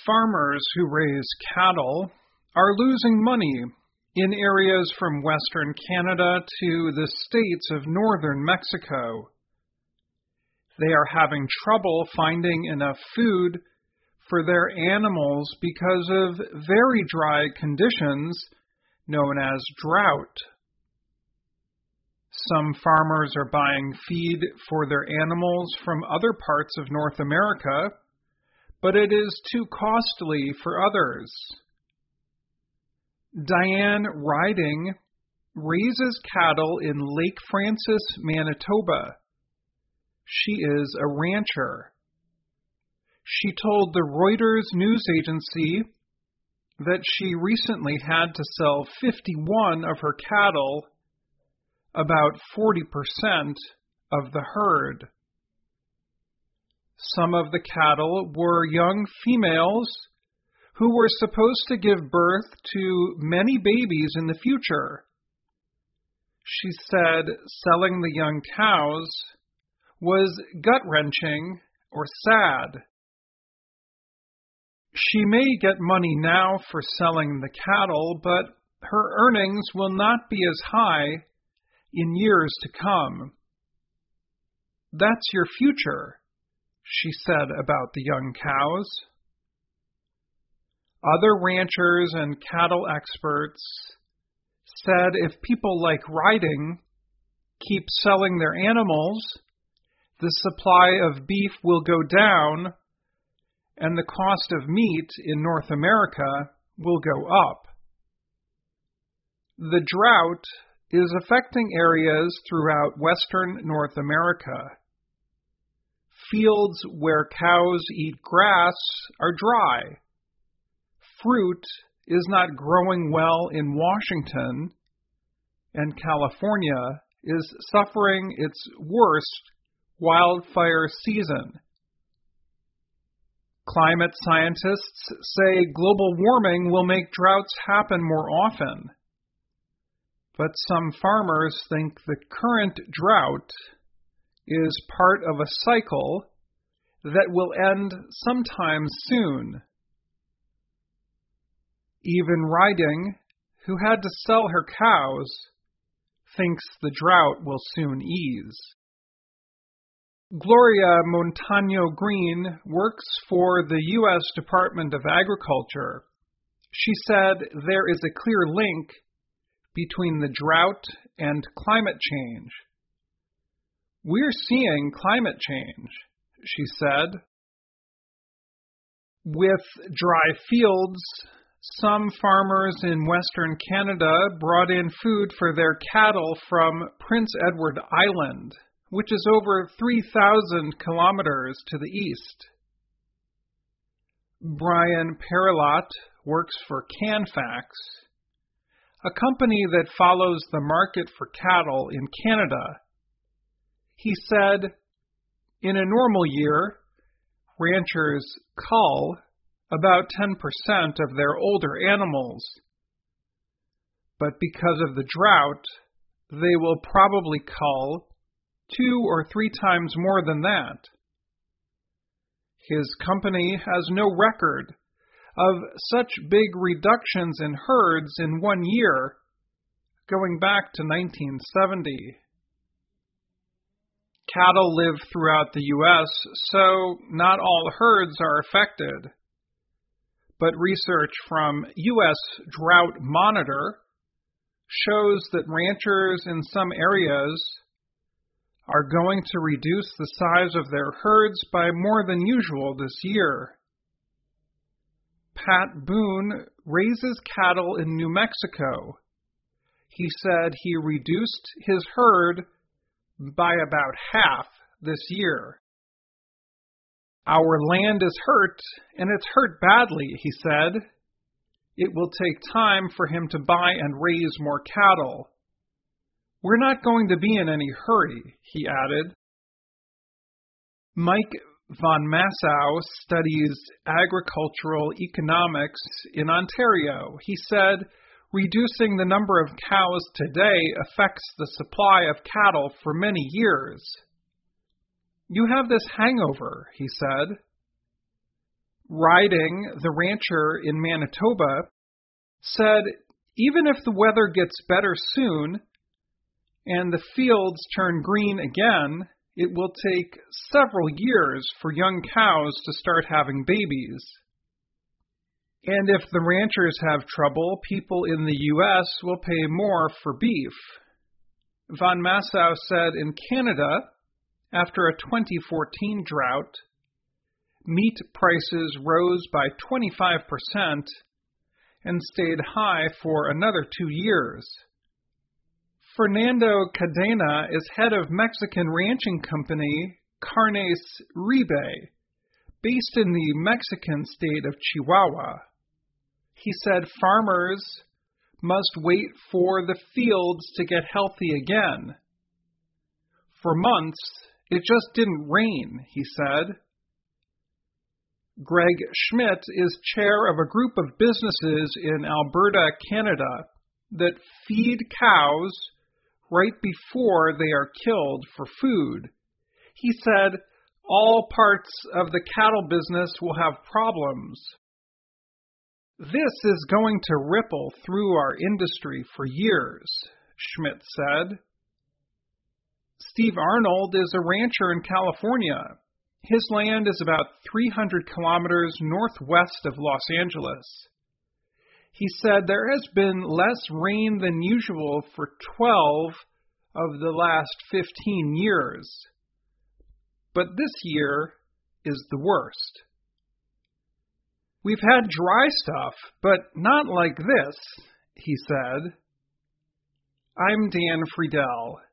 Farmers who raise cattle are losing money in areas from western Canada to the states of northern Mexico. They are having trouble finding enough food for their animals because of very dry conditions known as drought. Some farmers are buying feed for their animals from other parts of North America, but it is too costly for others. Diane Riding raises cattle in Lake Francis, Manitoba. She is a rancher. She told the Reuters news agency that she recently had to sell 51 of her cattle, about 40% of the herd. Some of the cattle were young females who were supposed to give birth to many babies in the future. She said selling the young cows was gut-wrenching or sad. She may get money now for selling the cattle, but her earnings will not be as high in years to come. That's your future, she said about the young cows. Other ranchers and cattle experts said if people like Riding keep selling their animals, the supply of beef will go down and the cost of meat in North America will go up. The drought is affecting areas throughout western North America. Fields where cows eat grass are dry. Fruit is not growing well in Washington, and California is suffering its worst wildfire season. Climate scientists say global warming will make droughts happen more often. But some farmers think the current drought is part of a cycle that will end sometime soon. Even Riding, who had to sell her cows, thinks the drought will soon ease. Gloria Montaño Green works for the U.S. Department of Agriculture. She said there is a clear link between the drought and climate change. We're seeing climate change, she said. With dry fields, some farmers in Western Canada brought in food for their cattle from Prince Edward Island, which is over 3,000 kilometers to the east. Brian Perillat works for Canfax, a company that follows the market for cattle in Canada. He said, in a normal year, ranchers cull about 10% of their older animals. But because of the drought, they will probably cull 2 or 3 times more than that. His company has no record of such big reductions in herds in 1 year, going back to 1970. Cattle live throughout the U.S., so not all herds are affected. But research from U.S. Drought Monitor shows that ranchers in some areas are going to reduce the size of their herds by more than usual this year. Pat Boone raises cattle in New Mexico. He said he reduced his herd by about half this year. Our land is hurt, and it's hurt badly, he said. It will take time for him to buy and raise more cattle. We're not going to be in any hurry, he added. Mike von Massow studies agricultural economics in Ontario. He said, reducing the number of cows today affects the supply of cattle for many years. You have this hangover, he said. Riding, the rancher in Manitoba, said even if the weather gets better soon and the fields turn green again, it will take several years for young cows to start having babies. And if the ranchers have trouble, people in the U.S. will pay more for beef. Von Massow said in Canada, after a 2014 drought, meat prices rose by 25% and stayed high for another 2 years. Fernando Cadena is head of Mexican ranching company Carnes Ribe, based in the Mexican state of Chihuahua. He said farmers must wait for the fields to get healthy again. For months, it just didn't rain, he said. Greg Schmidt is chair of a group of businesses in Alberta, Canada, that feed cows right before they are killed for food. He said all parts of the cattle business will have problems. This is going to ripple through our industry for years, Schmidt said. Steve Arnold is a rancher in California. His land is about 300 kilometers northwest of Los Angeles. He said there has been less rain than usual for 12 of the last 15 years. But this year is the worst. We've had dry stuff, but not like this, he said. I'm Dan Friedel,